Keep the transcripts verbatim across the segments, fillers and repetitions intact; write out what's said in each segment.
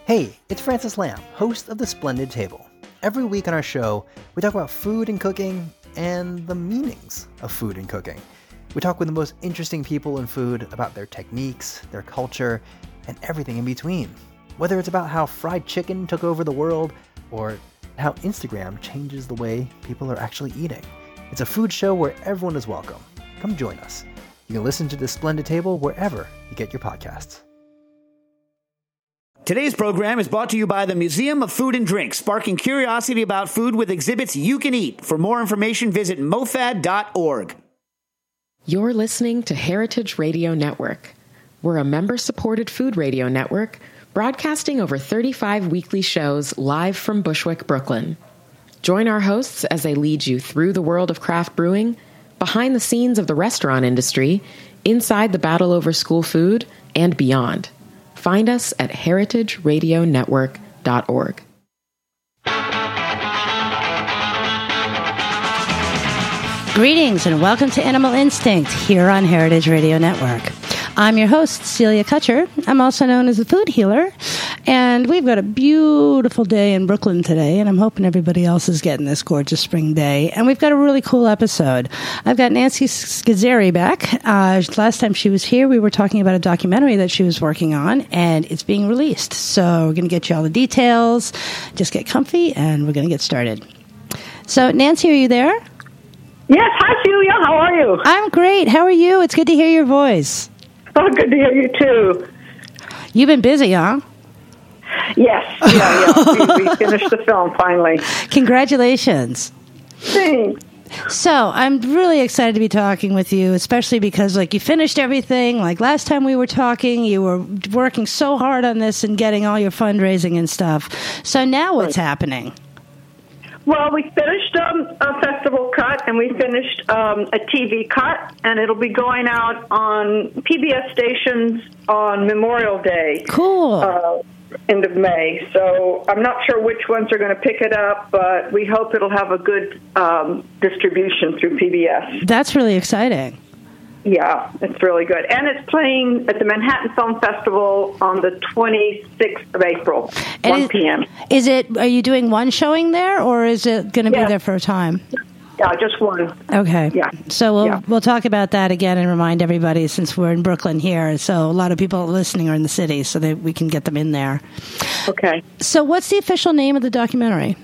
Hey, it's Francis Lamb, host of The Splendid Table. Every week on our show, we talk about food and cooking and the meanings of food and cooking. We talk with the most interesting people in food about their techniques, their culture, and everything in between. Whether it's about how fried chicken took over the world or how Instagram changes the way people are actually eating. It's a food show where everyone is welcome. Come join us. You can listen to The Splendid Table wherever you get your podcasts. Today's program is brought to you by the Museum of Food and Drink, sparking curiosity about food with exhibits you can eat. For more information, visit mofad dot org. You're listening to Heritage Radio Network. We're a member-supported food radio network broadcasting over thirty-five weekly shows live from Bushwick, Brooklyn. Join our hosts as they lead you through the world of craft brewing, behind the scenes of the restaurant industry, inside the battle over school food, and beyond. Find us at heritage radio network dot org. Greetings and welcome to Animal Instinct here on Heritage Radio Network. I'm your host, Celia Kutcher. I'm also known as the Food Healer, and we've got a beautiful day in Brooklyn today, and I'm hoping everybody else is getting this gorgeous spring day, and we've got a really cool episode. I've got Nancy Scazzeri back. Uh, last time she was here, we were talking about a documentary that she was working on, and it's being released, so we're going to get you all the details. Just get comfy, and we're going to get started. So, Nancy, are you there? Yes. Hi, Celia. How are you? I'm great. How are you? It's good to hear your voice. Oh, good to hear you, too. You've been busy, huh? Yes. Yeah, yeah. we, we finished the film, finally. Congratulations. Thanks. So, I'm really excited to be talking with you, especially because, like, you finished everything. Like, last time we were talking, you were working so hard on this and getting all your fundraising and stuff. So, now what's right. happening? Well, we finished um, a festival cut, and we finished um, a T V cut, and it'll be going out on P B S stations on Memorial Day. Cool. Uh, end of May. So I'm not sure which ones are going to pick it up, but we hope it'll have a good um, distribution through P B S. That's really exciting. Yeah, it's really good. And it's playing at the Manhattan Film Festival on the twenty-sixth of April, and one p.m. Is it, are you doing one showing there, or is it going to yeah. be there for a time? Yeah, just one. Okay. Yeah. So we'll, yeah. we'll talk about that again and remind everybody, since we're in Brooklyn here, so a lot of people listening are in the city, so that we can get them in there. Okay. So what's the official name of the documentary?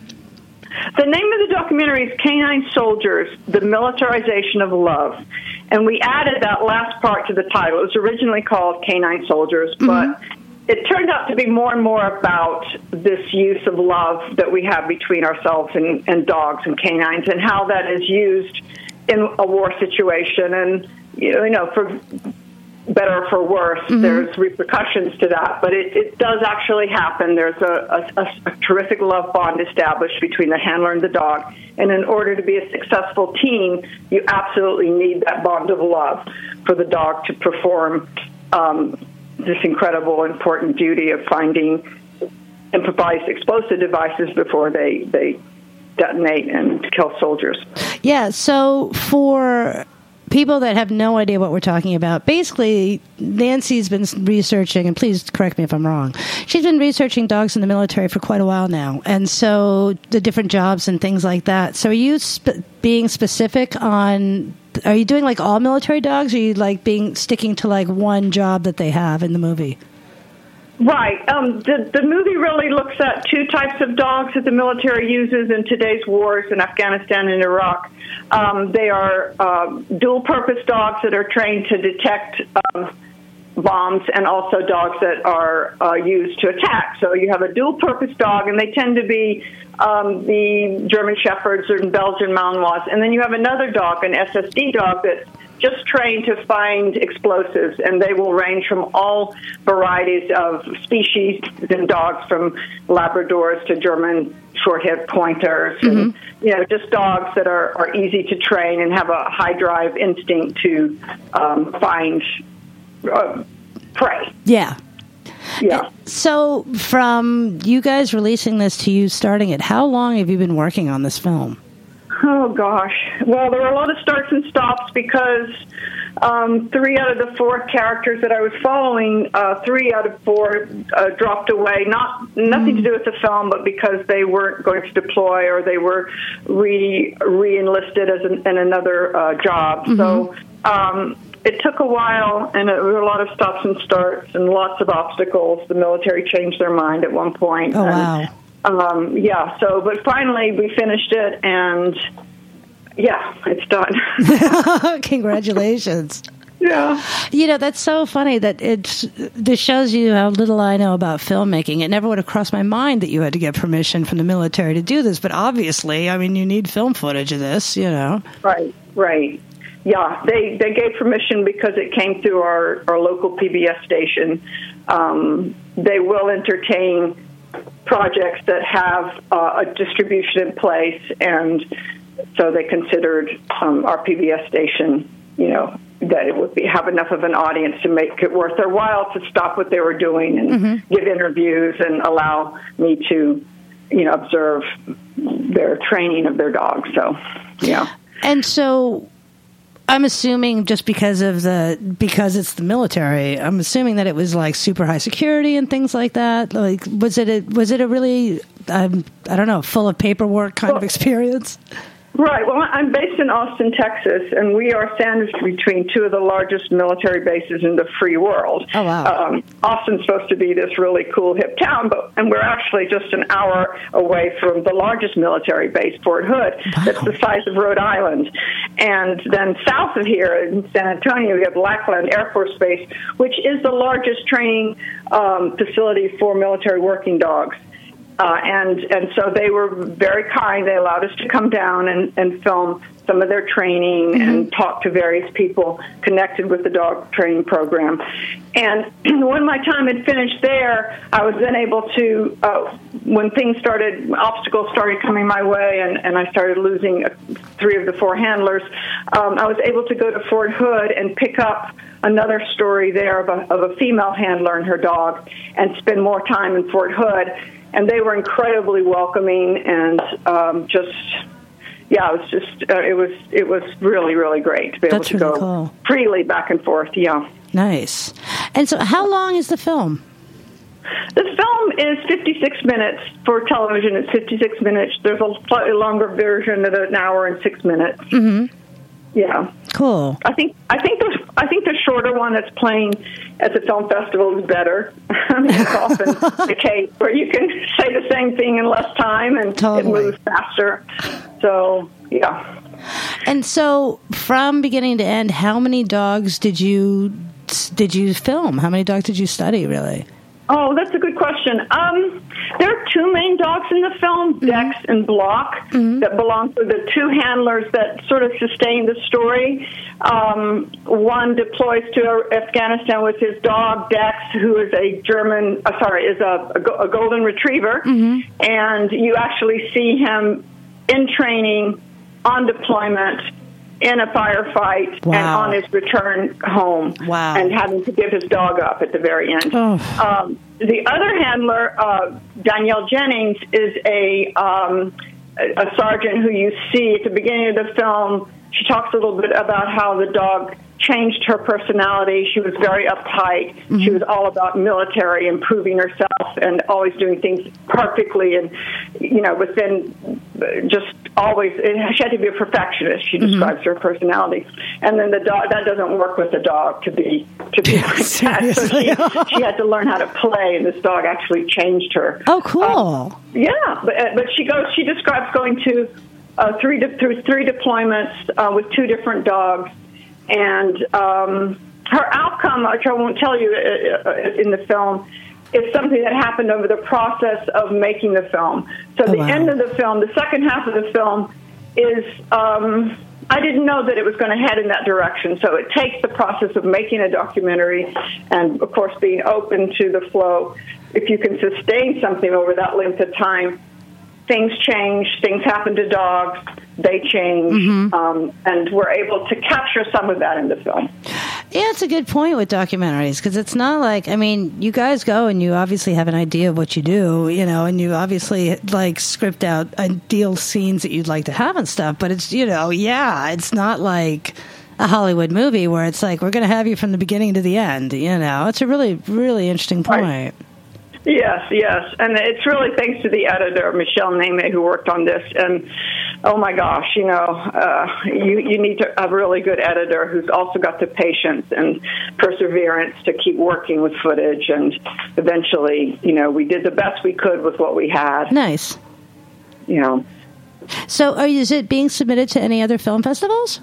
The name of the documentary is Canine Soldiers, The Militarization of Love. And we added that last part to the title. It was originally called Canine Soldiers, but mm-hmm. it turned out to be more and more about this use of love that we have between ourselves and, and dogs and canines, and how that is used in a war situation. And, you know, for better or for worse, mm-hmm. there's repercussions to that. But it, it does actually happen. There's a, a, a terrific love bond established between the handler and the dog. And in order to be a successful team, you absolutely need that bond of love for the dog to perform um, this incredible, important duty of finding improvised explosive devices before they, they detonate and kill soldiers. Yeah, so for people that have no idea what we're talking about, basically, Nancy's been researching, and please correct me if I'm wrong, she's been researching dogs in the military for quite a while now, and so the different jobs and things like that. So are you sp- being specific on, are you doing like all military dogs, or are you like being sticking to like one job that they have in the movie? Right. Um, the, the movie really looks at two types of dogs that the military uses in today's wars in Afghanistan and Iraq. Um, they are um, dual-purpose dogs that are trained to detect um, bombs, and also dogs that are uh, used to attack. So you have a dual-purpose dog, and they tend to be um, the German Shepherds and Belgian Malinois. And then you have another dog, an S S D dog, that's just trained to find explosives, and they will range from all varieties of species and dogs, from Labradors to German short-haired pointers, mm-hmm. and you know, just dogs that are, are easy to train and have a high drive instinct to um, find uh, prey. Yeah. Yeah. So from you guys releasing this to you starting it, how long have you been working on this film? Oh, gosh. Well, there were a lot of starts and stops because um, three out of the four characters that I was following, uh, three out of four uh, dropped away. Not nothing to do with the film, but because they weren't going to deploy or they were re re-enlisted as an, in another uh, job. Mm-hmm. So um, it took a while, and there were a lot of stops and starts and lots of obstacles. The military changed their mind at one point. Oh, and, wow. Um, yeah, so, but finally we finished it, and yeah, it's done. Congratulations. Yeah. You know, that's so funny that it's, this shows you how little I know about filmmaking. It never would have crossed my mind that you had to get permission from the military to do this, but obviously, I mean, you need film footage of this, you know. Right, right. Yeah, they, they gave permission because it came through our, our local P B S station. Um, they will entertain projects that have uh, a distribution in place, and so they considered um, our P B S station, you know, that it would be, have enough of an audience to make it worth their while to stop what they were doing and mm-hmm. give interviews and allow me to, you know, observe their training of their dogs. So, yeah. And so I'm assuming just because of the, because it's the military, I'm assuming that it was like super high security and things like that. Like, was it a, was it a really, um, I don't know, full of paperwork kind well, of experience? Right. Well, I'm based in Austin, Texas, and we are sandwiched between two of the largest military bases in the free world. Oh, wow. Um, Austin's supposed to be this really cool, hip town, but and we're actually just an hour away from the largest military base, Fort Hood. Wow. That's the size of Rhode Island. And then south of here in San Antonio, we have Lackland Air Force Base, which is the largest training um, facility for military working dogs. Uh, and and so they were very kind. They allowed us to come down and, and film some of their training mm-hmm. and talk to various people connected with the dog training program. And when my time had finished there, I was then able to, uh, when things started, obstacles started coming my way, and, and I started losing three of the four handlers, um, I was able to go to Fort Hood and pick up another story there of a, of a female handler and her dog and spend more time in Fort Hood. And they were incredibly welcoming, and um, just, yeah, it was just, uh, it was, it was really, really great to be able That's to really go cool. freely back and forth. Yeah. Nice. And so, how long is the film? The film is fifty-six minutes for television. It's fifty-six minutes. There's a slightly longer version at an hour and six minutes. Mm-hmm. Yeah. Cool. I think I think the I think the shorter one that's playing at the film festival is better. I mean, it's often the case where you can say the same thing in less time and totally. It moves faster. So yeah. And so, from beginning to end, how many dogs did you did you film? How many dogs did you study? Really? Oh, that's a good question. Um, there are two main dogs in the film, mm-hmm. Dex and Block, mm-hmm. that belong to the two handlers that sort of sustain the story. Um, one deploys to Afghanistan with his dog, Dex, who is a German, uh, sorry, is a, a, a golden retriever, mm-hmm. and you actually see him in training, on deployment, in a firefight, wow. and on his return home, wow. and having to give his dog up at the very end. Oh. Um, the other handler, uh, Danielle Jennings, is a, um, a, a sergeant who you see at the beginning of the film. She talks a little bit about how the dog changed her personality. She was very uptight. Mm-hmm. She was all about military, improving herself, and always doing things perfectly. And, you know, within just always, it, she had to be a perfectionist. She describes mm-hmm. her personality. And then the dog, that doesn't work with the dog to be to be like that. So she, she had to learn how to play, and this dog actually changed her. Oh, cool. Um, yeah, but but she goes. She describes going to uh, three de- through three deployments uh, with two different dogs. And um, her outcome, which I won't tell you uh, in the film, is something that happened over the process of making the film. So oh, the wow. end of the film, the second half of the film, is um, I didn't know that it was going to head in that direction. So it takes the process of making a documentary and, of course, being open to the flow. If you can sustain something over that length of time, things change, things happen to dogs, they change, mm-hmm. um, and we're able to capture some of that in the film. Yeah, it's a good point with documentaries, because it's not like, I mean, you guys go and you obviously have an idea of what you do, you know, and you obviously, like, script out ideal scenes that you'd like to have and stuff, but it's, you know, yeah, it's not like, a Hollywood movie where it's like, we're going to have you from the beginning to the end. You know, it's a really, really interesting point. Right. Yes, yes. And it's really thanks to the editor, Michelle Neme, who worked on this. And, oh, my gosh, you know, uh, you, you need to have a really good editor who's also got the patience and perseverance to keep working with footage. And eventually, you know, we did the best we could with what we had. Nice. You know. So are, is it being submitted to any other film festivals?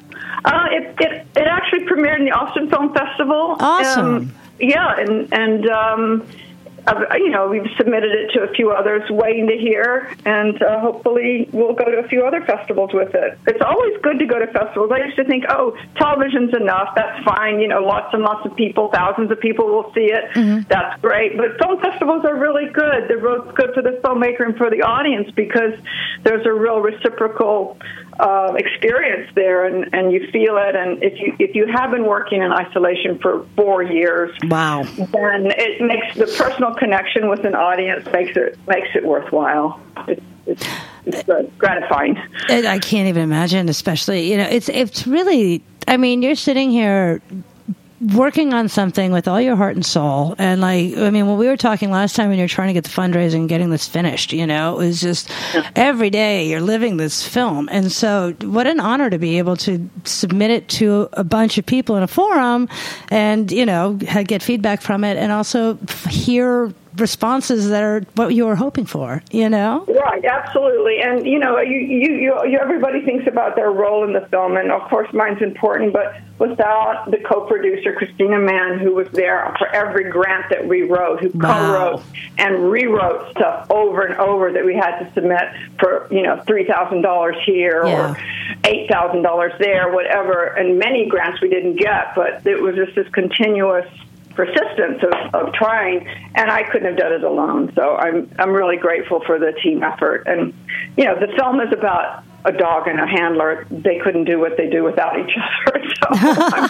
Uh, it, it, it actually premiered in the Austin Film Festival. Awesome. Um, yeah, and, and um Uh, you know, we've submitted it to a few others, waiting to hear, and uh, hopefully we'll go to a few other festivals with it. It's always good to go to festivals. I used to think, oh, television's enough. That's fine. You know, lots and lots of people, thousands of people will see it. Mm-hmm. That's great. But film festivals are really good. They're both good for the filmmaker and for the audience because there's a real reciprocal uh, experience there, and, and you feel it. And if you if you have been working in isolation for four years, wow, then it makes the personal connection with an audience makes it makes it worthwhile. It's, it's, it's uh, gratifying. I can't even imagine, especially, you know, it's it's really, I mean, you're sitting here working on something with all your heart and soul. And like, I mean, when we were talking last time when you're trying to get the fundraising and getting this finished, you know, it was just yeah. every day you're living this film. And so what an honor to be able to submit it to a bunch of people in a forum and, you know, get feedback from it and also hear responses that are what you were hoping for, you know? Right, absolutely. And, you know, you, you, you, you everybody thinks about their role in the film, and, of course, mine's important, but without the co-producer, Christina Mann, who was there for every grant that we wrote, who wow. co-wrote and rewrote stuff over and over that we had to submit for, you know, three thousand dollars here yeah. or eight thousand dollars there, whatever, and many grants we didn't get, but it was just this continuous persistence of, of trying, and I couldn't have done it alone. So I'm I'm really grateful for the team effort. And, you know, the film is about a dog and a handler. They couldn't do what they do without each other. So I'm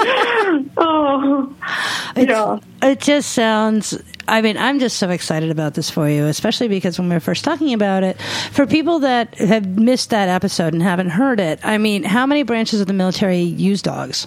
very, oh, you know. It just sounds, I mean, I'm just so excited about this for you, especially because when we were first talking about it, for people that have missed that episode and haven't heard it, I mean, how many branches of the military use dogs?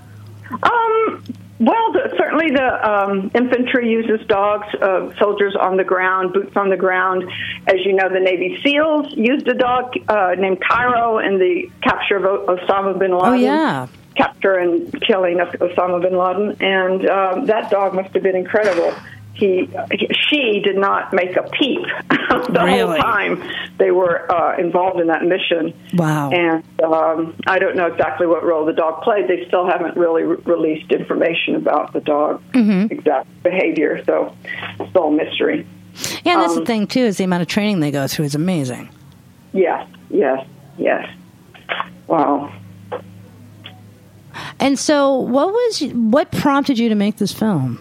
Um... Well, the, certainly the um, infantry uses dogs, uh, soldiers on the ground, boots on the ground. As you know, the Navy SEALs used a dog uh, named Cairo in the capture of o- Osama bin Laden. Oh, yeah. Capture and killing of Osama bin Laden. And um, that dog must have been incredible. He, she did not make a peep the really? whole time they were uh, involved in that mission. Wow. And um, I don't know exactly what role the dog played. They still haven't really re- released information about the dog's mm-hmm. exact behavior, so it's still a mystery. Yeah, and that's um, the thing, too, is the amount of training they go through is amazing. Yes, yes, yes. Wow. And so what was what prompted you to make this film?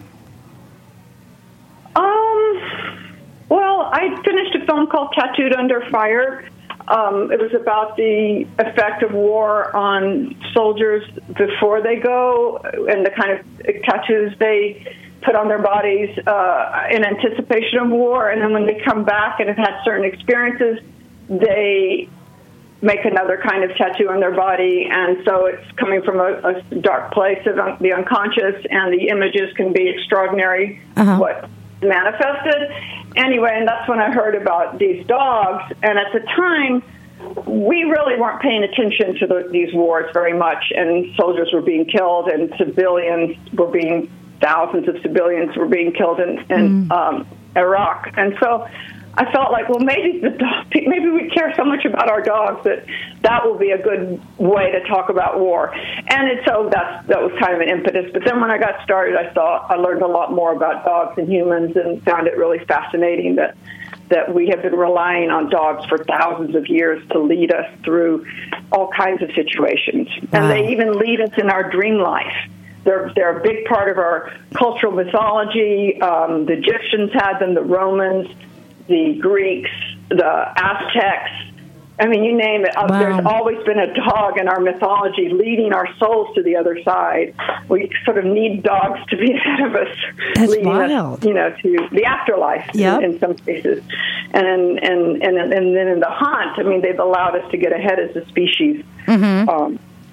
Um, well, I finished a film called Tattooed Under Fire. Um, it was about the effect of war on soldiers before they go and the kind of tattoos they put on their bodies uh, in anticipation of war. And then when they come back and have had certain experiences, they make another kind of tattoo on their body. And so it's coming from a, a dark place of un- the unconscious, and the images can be extraordinary. Uh-huh. What manifested anyway, and that's when I heard about these dogs. And at the time, we really weren't paying attention to the, these wars very much, and soldiers were being killed, and civilians were being thousands of civilians were being killed in, in mm. um, Iraq. And so I felt like, well, maybe the dog, maybe we care so much about our dogs that that will be a good way to talk about war. And it, so that's, that was kind of an impetus. But then when I got started, I thought I learned a lot more about dogs and humans, and found it really fascinating that that we have been relying on dogs for thousands of years to lead us through all kinds of situations. Wow. And they even lead us in our dream life. They're, they're a big part of our cultural mythology. Um, the Egyptians had them, the Romans, the Greeks, the Aztecs. I mean, you name it. Wow. There's always been a dog in our mythology leading our souls to the other side. We sort of need dogs to be ahead of us, That's leading wild. us, you know, to the afterlife yep. in, in some cases. And, and and and then in the hunt, I mean, they've allowed us to get ahead as a species. Mm-hmm. Um,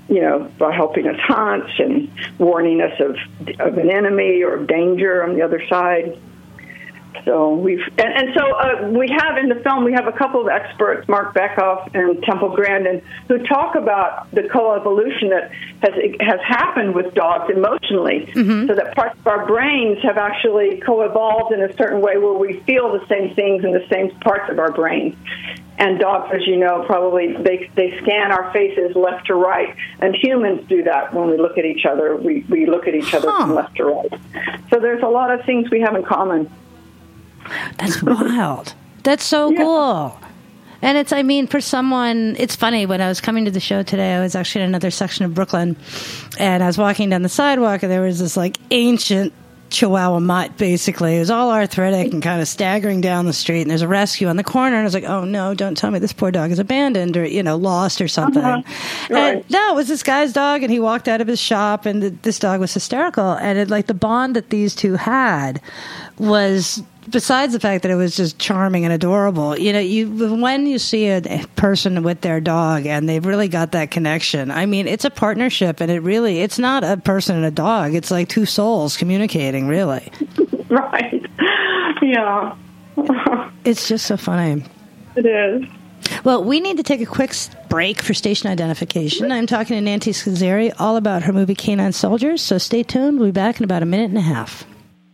you know, by helping us hunt and warning us of of an enemy or danger on the other side. So we've and, and so uh, we have in the film we have a couple of experts, Mark Beckhoff and Temple Grandin, who talk about the coevolution that has has happened with dogs emotionally, mm-hmm. so that parts of our brains have actually co-evolved in a certain way where we feel the same things in the same parts of our brains. And dogs, as you know, probably they they scan our faces left to right, and humans do that when we look at each other. We we look at each other huh. from left to right. So there's a lot of things we have in common. That's wild. That's so yeah. cool. And it's, I mean, for someone, it's funny, when I was coming to the show today, I was actually in another section of Brooklyn, and I was walking down the sidewalk, and there was this, like, ancient Chihuahua mutt, basically. It was all arthritic and kind of staggering down the street, and there's a rescue on the corner, and I was like, oh, no, don't tell me this poor dog is abandoned or, you know, lost or something. Uh-huh. Right. And no, it was this guy's dog, and he walked out of his shop, and th- this dog was hysterical, and it, like, the bond that these two had was... Besides the fact that it was just charming and adorable, you know, you when you see a person with their dog and they've really got that connection, I mean, it's a partnership, and it really, it's not a person and a dog. It's like two souls communicating, really. Right. Yeah. It's just so funny. It is. Well, we need to take a quick break for station identification. I'm talking to Nancy Scazzeri all about her movie Canine Soldiers, so stay tuned. We'll be back in about a minute and a half.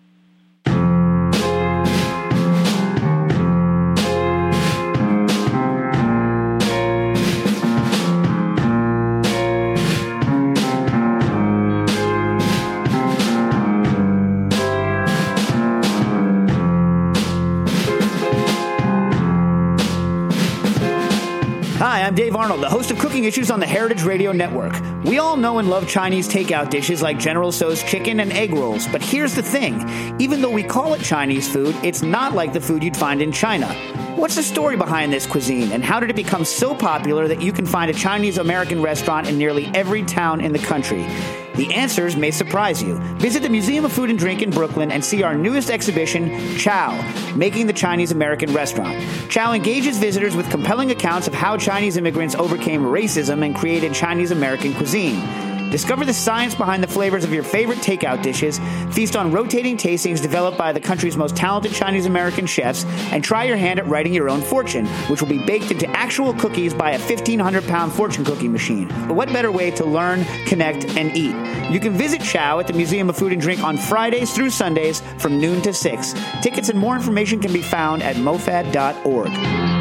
I'm Dave Arnold, the host of Cooking Issues on the Heritage Radio Network. We all know and love Chinese takeout dishes like General Tso's chicken and egg rolls, but here's the thing. Even though we call it Chinese food, it's not like the food you'd find in China. What's the story behind this cuisine, and how did it become so popular that you can find a Chinese-American restaurant in nearly every town in the country? The answers may surprise you. Visit the Museum of Food and Drink in Brooklyn and see our newest exhibition, Chow, Making the Chinese-American Restaurant. Chow engages visitors with compelling accounts of how Chinese immigrants overcame racism and created Chinese-American cuisine. Discover the science behind the flavors of your favorite takeout dishes, feast on rotating tastings developed by the country's most talented Chinese-American chefs, and try your hand at writing your own fortune, which will be baked into actual cookies by a fifteen hundred pound fortune cookie machine. But what better way to learn, connect, and eat? You can visit Chow at the Museum of Food and Drink on Fridays through Sundays from noon to six. Tickets and more information can be found at mofad dot org.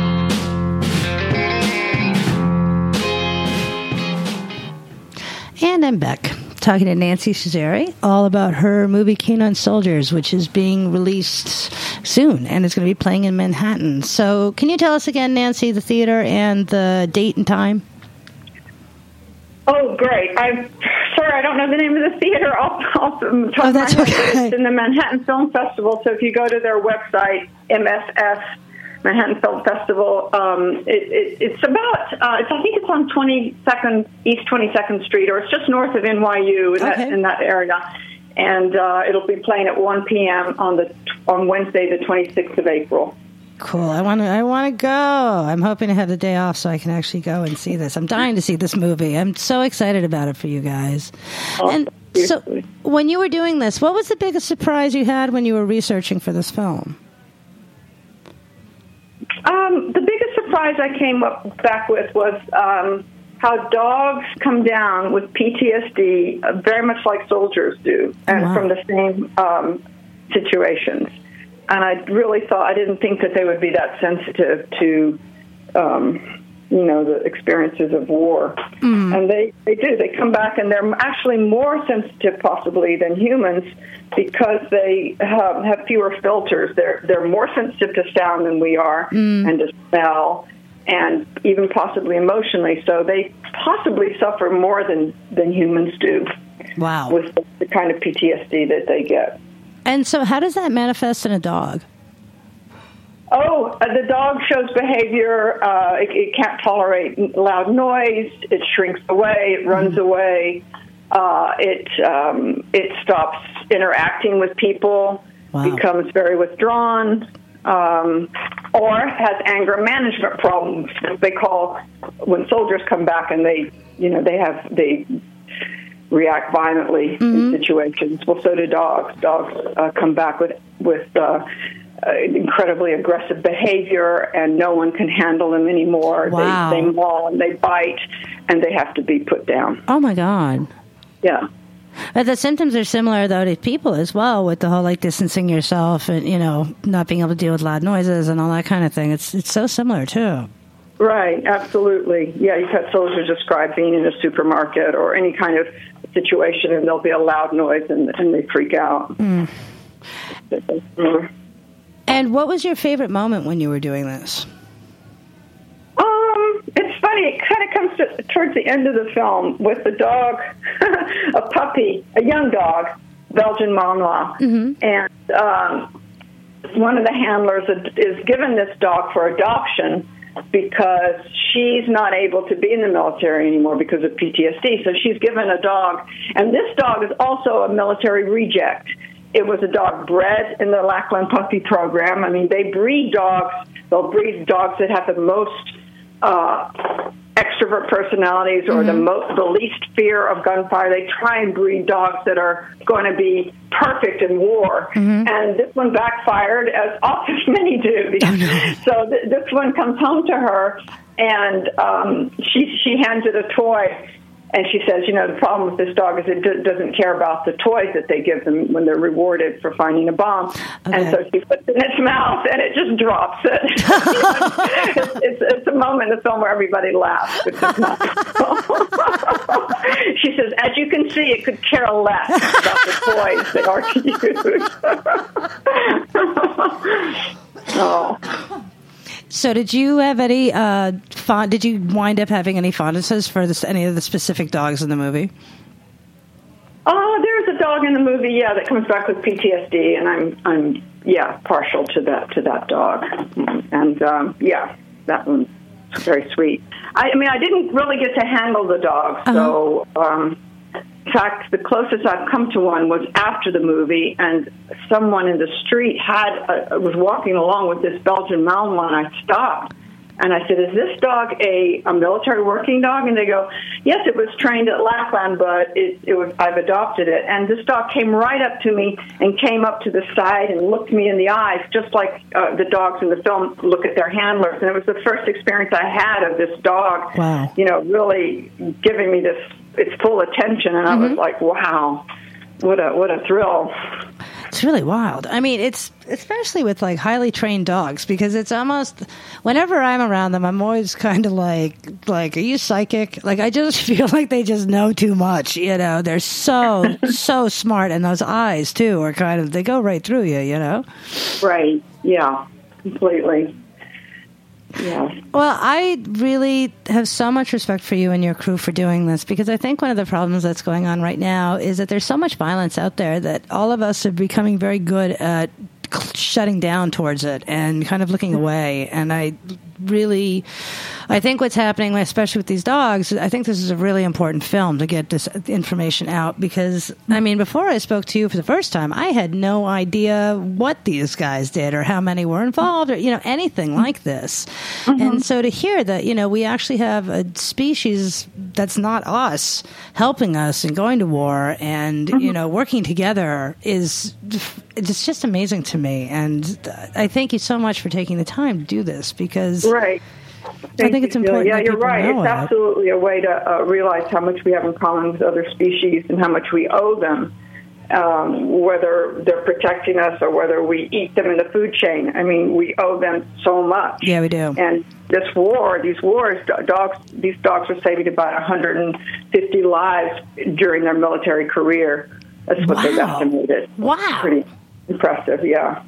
And I'm back, talking to Nancy Scazzeri all about her movie Canine Soldiers, which is being released soon, and it's going to be playing in Manhattan. So can you tell us again, Nancy, the theater and the date and time? Oh, great. I'm sorry, I don't know the name of the theater. I'll, I'll talk oh, that's okay. It's in the Manhattan Film Festival, so if you go to their website, M S F, Manhattan Film Festival. Um, it, it, it's about, uh, it's, I think it's on twenty-second, East twenty-second Street, or it's just north of N Y U in, okay. that, in that area. And uh, it'll be playing at one p.m. on the on Wednesday, the twenty-sixth of April. Cool. I want to. I want to go. I'm hoping to have the day off so I can actually go and see this. I'm dying to see this movie. I'm so excited about it for you guys. Oh, and so, when you were doing this, what was the biggest surprise you had when you were researching for this film? Um, the biggest surprise I came up back with was um, how dogs come down with P T S D uh, very much like soldiers do, and wow. from the same um, situations. And I really thought, I didn't think that they would be that sensitive to, um, you know, the experiences of war. Mm. And they, they do. They come back, and they're actually more sensitive, possibly, than humans because they have, have fewer filters. They're they're more sensitive to sound than we are, mm. and to smell, and even possibly emotionally. So they possibly suffer more than, than humans do. Wow. With the, the kind of P T S D that they get. And so how does that manifest in a dog? Oh, uh, the dog shows behavior. Uh, it, it can't tolerate loud noise. It shrinks away. It runs mm-hmm. away. Uh, it um, it stops interacting with people. Wow. Becomes very withdrawn. um, or has anger management problems. They call when soldiers come back and they, you know, they have they react violently mm-hmm. in situations. Well, so do dogs. Dogs uh, come back with with uh, uh, incredibly aggressive behavior, and no one can handle them anymore. Wow. They, they maul and they bite, and they have to be put down. Oh my God. Yeah. But the symptoms are similar, though, to people as well, with the whole, like, distancing yourself and, you know, not being able to deal with loud noises and all that kind of thing. It's it's so similar, too. Right, absolutely. Yeah, you've had soldiers describe being in a supermarket or any kind of situation, and there'll be a loud noise, and, and they freak out. Mm. And what was your favorite moment when you were doing this? Um, it's funny. It kind of comes to, towards the end of the film with the dog, a puppy, a young dog, Belgian Malinois, mm-hmm. and um, one of the handlers is given this dog for adoption because she's not able to be in the military anymore because of P T S D. So she's given a dog, and this dog is also a military reject. It was a dog bred in the Lackland Puppy Program. I mean, they breed dogs. They'll breed dogs that have the most uh, extrovert personalities or mm-hmm. the most, the least fear of gunfire. They try and breed dogs that are going to be perfect in war. Mm-hmm. And this one backfired, as often many do. Oh, no. So th- this one comes home to her, and um, she she hands it a toy. And she says, you know, the problem with this dog is it d- doesn't care about the toys that they give them when they're rewarded for finding a bomb. Okay. And so she puts it in its mouth, and it just drops it. it's, it's, it's a moment in the film where everybody laughs. Which is nice. She says, as you can see, it could care less about the toys they are to use. Oh. So, did you have any? Uh, fond, did you wind up having any fondnesses for this, any of the specific dogs in the movie? Oh, there's a dog in the movie, yeah, that comes back with P T S D, and I'm, I'm, yeah, partial to that to that dog, and um, yeah, that one's very sweet. I, I mean, I didn't really get to handle the dog, so. Uh-huh. Um, In fact, the closest I've come to one was after the movie, and someone in the street had a, was walking along with this Belgian Malinois, and I stopped. And I said, is this dog a, a military working dog? And they go, yes, it was trained at Lackland, but it, it was, I've adopted it. And this dog came right up to me and came up to the side and looked me in the eyes, just like uh, the dogs in the film look at their handlers. And it was the first experience I had of this dog, wow. you know, really giving me this its full attention. And mm-hmm. I was like, wow, what a what a thrill. It's really wild. I mean, it's especially with like highly trained dogs, because it's almost whenever I'm around them, I'm always kind of like, like, are you psychic? Like, I just feel like they just know too much. You know, they're so so smart, and those eyes too are kind of they go right through you. You know, right? Yeah, completely. Yeah. Well, I really have so much respect for you and your crew for doing this, because I think one of the problems that's going on right now is that there's so much violence out there that all of us are becoming very good at shutting down towards it and kind of looking away. And I really, I think what's happening, especially with these dogs, I think this is a really important film to get this information out, because, I mean, before I spoke to you for the first time, I had no idea what these guys did or how many were involved or, you know, anything like this. Mm-hmm. And so to hear that, you know, we actually have a species that's not us helping us and going to war and, mm-hmm. you know, working together is, it's just amazing to me. And I thank you so much for taking the time to do this, because right. Thank I think it's important. Yeah, that you're right. It's it. absolutely a way to uh, realize how much we have in common with other species and how much we owe them, um, whether they're protecting us or whether we eat them in the food chain. I mean, we owe them so much. Yeah, we do. And this war, these wars, dogs, these dogs are saving about one hundred fifty lives during their military career. That's what wow. they've estimated. Wow. Pretty impressive, yeah.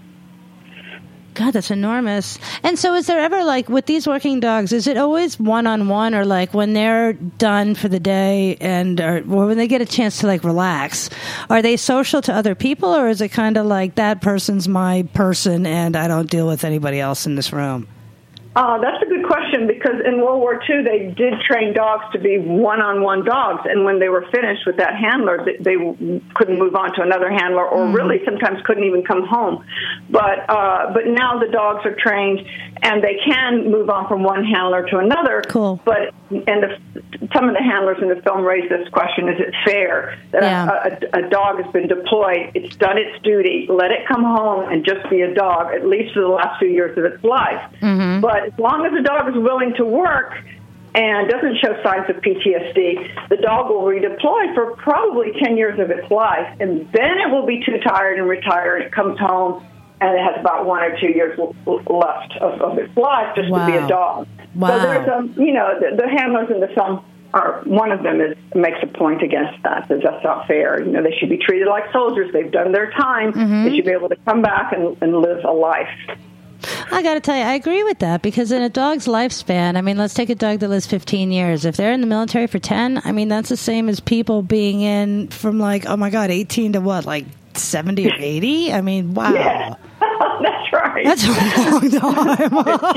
God, that's enormous. And so is there ever, like, with these working dogs, is it always one-on-one, or, like, when they're done for the day and or, or when they get a chance to, like, relax, are they social to other people, or is it kind of like that person's my person and I don't deal with anybody else in this room? Uh, that's a good question, because in World War Two, they did train dogs to be one-on-one dogs, and when they were finished with that handler, they, they couldn't move on to another handler, or mm. really sometimes couldn't even come home. But uh, but now the dogs are trained, and they can move on from one handler to another. Cool. But and the, some of the handlers in the film raised this question: is it fair that yeah. a, a, a dog has been deployed, it's done its duty, let it come home and just be a dog, at least for the last few years of its life? Mm-hmm. But as long as the dog is willing to work and doesn't show signs of P T S D, the dog will redeploy for probably ten years of its life, and then it will be too tired and retire, and it comes home, and it has about one or two years left of, of its life just wow. to be a dog. Wow. So there's, um, you know, the, the handlers in the film, are, one of them is makes a point against that, that that's not fair. You know, they should be treated like soldiers. They've done their time. Mm-hmm. They should be able to come back and, and live a life. I got to tell you, I agree with that, because in a dog's lifespan, I mean, let's take a dog that lives fifteen years. If they're in the military for ten, I mean, that's the same as people being in from like, oh my God, eighteen to what, like seventy or eighty? I mean, wow. Yeah. That's right. That's a long time.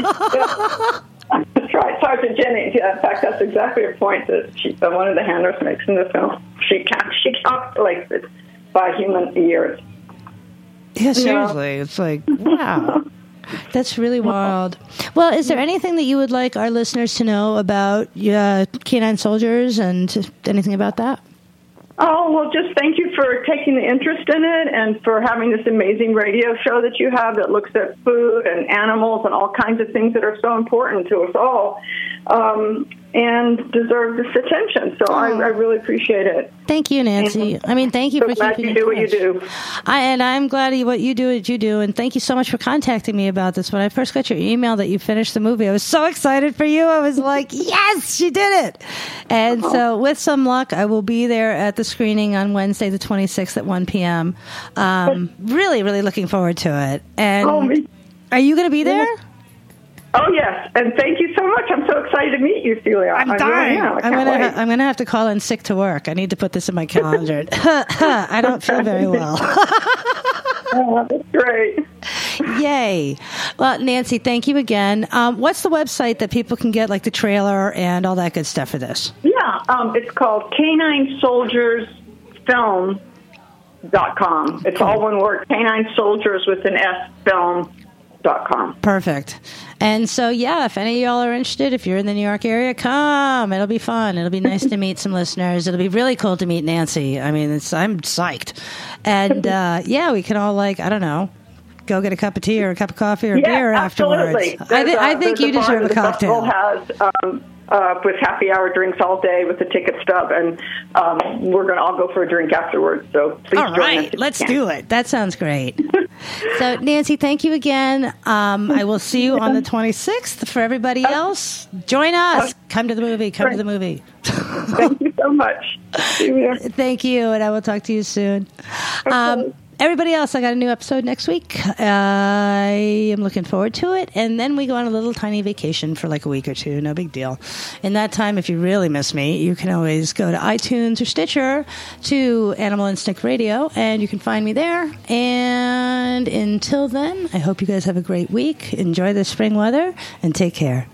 That's right. Sergeant Jennings, yeah, in fact, that's exactly a point that she, uh, one of the handlers makes in the film. She, count, she calculates it by human years. Yeah, seriously. It's like, wow. That's really wild. Well, is there anything that you would like our listeners to know about uh, Canine Soldiers and anything about that? Oh, well, just thank you for taking the interest in it and for having this amazing radio show that you have that looks at food and animals and all kinds of things that are so important to us all. Um, and deserve this attention. So oh. I, I really appreciate it. Thank you, Nancy. And I mean, thank you so for glad keeping you do what you do. I, and I'm glad you, what you do what you do. And thank you so much for contacting me about this. When I first got your email that you finished the movie, I was so excited for you. I was like, yes, she did it. And oh. so with some luck, I will be there at the screening on Wednesday, the twenty-sixth at one p.m. Um, really, really looking forward to it. And oh, me. Are you going to be there? Oh, yes. And thank you so much. I'm so excited to meet you, Celia. I'm dying. Really I'm going to I'm gonna have to call in sick to work. I need to put this in my calendar. I don't feel very well. Oh, that's great. Yay. Well, Nancy, thank you again. Um, what's the website that people can get, like the trailer and all that good stuff for this? Yeah, um, it's called Canine Soldiers Film dot com. It's cool. All one word, Canine Soldiers with an S, film. Dot com. Perfect. And so, yeah, if any of y'all are interested, if you're in the New York area, come. It'll be fun. It'll be nice to meet some listeners. It'll be really cool to meet Nancy. I mean, it's, I'm psyched. And, uh, yeah, we can all, like, I don't know, go get a cup of tea or a cup of coffee or yeah, beer absolutely. afterwards. I, th- I think you deserve a cocktail. Has, um, uh, with happy hour drinks all day with the ticket stub, and um, we're going to all go for a drink afterwards. So please all join right, us let's do it. That sounds great. So, Nancy, thank you again. Um, I will see you on the twenty-sixth. For everybody else, join us. Come to the movie. Come to the movie. Thank you so much. See you there. Thank you, and I will talk to you soon. Um, Everybody else, I got a new episode next week. I am looking forward to it. And then we go on a little tiny vacation for like a week or two. No big deal. In that time, if you really miss me, you can always go to iTunes or Stitcher to Animal Instinct Radio, and you can find me there. And until then, I hope you guys have a great week. Enjoy the spring weather, and take care.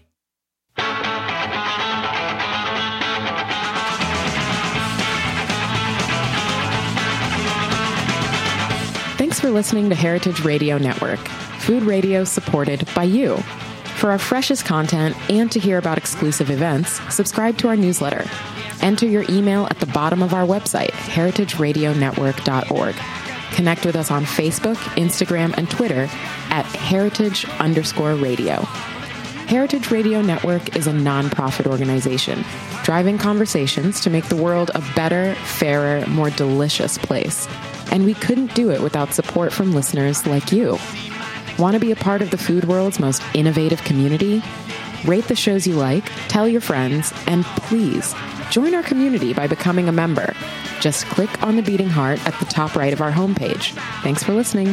Thanks for listening to Heritage Radio Network, food radio supported by you. For our freshest content and to hear about exclusive events, subscribe to our newsletter. Enter your email at the bottom of our website, heritage radio network dot org. Connect with us on Facebook, Instagram, and Twitter at heritage underscore radio. Heritage Radio Network is a nonprofit organization, driving conversations to make the world a better, fairer, more delicious place. And we couldn't do it without support from listeners like you. Want to be a part of the food world's most innovative community? Rate the shows you like, tell your friends, and please join our community by becoming a member. Just click on the beating heart at the top right of our homepage. Thanks for listening.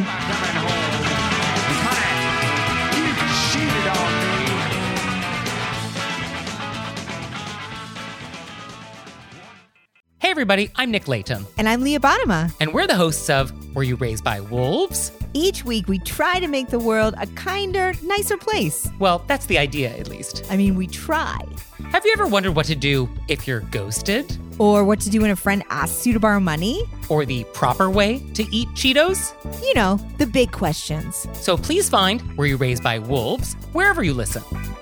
Hey everybody, I'm Nick Latham. And I'm Leah Bottoма. And we're the hosts of Were You Raised by Wolves? Each week, we try to make the world a kinder, nicer place. Well, that's the idea, at least. I mean, we try. Have you ever wondered what to do if you're ghosted? Or what to do when a friend asks you to borrow money? Or the proper way to eat Cheetos? You know, the big questions. So please find Were You Raised by Wolves wherever you listen.